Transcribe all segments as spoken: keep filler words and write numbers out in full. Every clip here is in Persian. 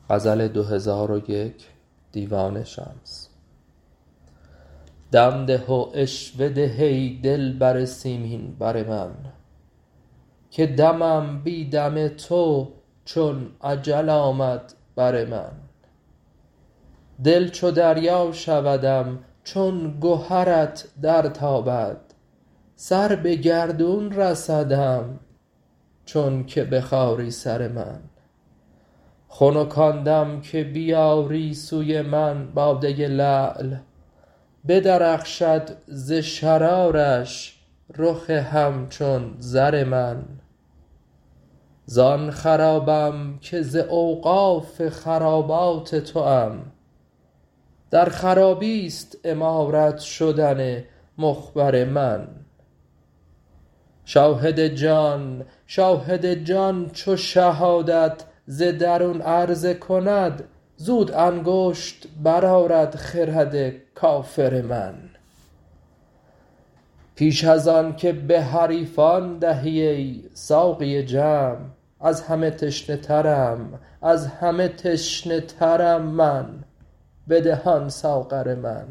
غزل دو هزار و یک دیوان شمس. دم ده و عشوه ده ای دلبر سیمین بر من، که دمم بی دم تو چون اجل آمد بر من. دل چو دریا شودم چون گهرت درتابد، سر به گردون رسدم چون که بخاری سر من. خنک دم که بیاری سوی من باده لعل، بدرخشد ز شرارش رخ همچون زر من. زان خرابم که ز اوقاف خرابات توام، در خرابیست عمارت شدن مخبر من. شاهد جان شاهد جان چو شهادت ز درون عرضه کند، زود انگشت برآرد خرد کافر من. پیش از آن که به حریفان دهی ای ساقی جمع، از همه تشنه ترم از همه تشنه ترم من. بده آن ساغر من.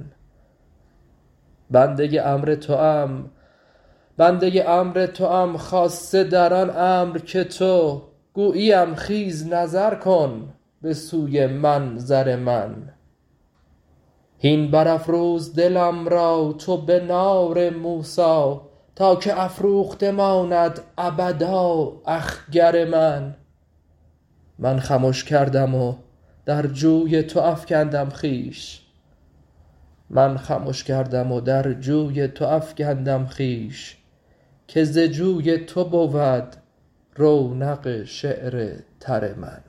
بنده امر توام بنده امر توام خاصه در آن امر که تو گوییم خیز نظر کن به سوی منظر من. هین برافروز دلم را تو به نار موسی، تا که افروخته ماند ابدا اخگر من. من خمش کردم و در جوی تو افکندم خویش، من خمش کردم و در جوی تو افکندم خویش. که ز جوی تو بود رونق شعر تر من.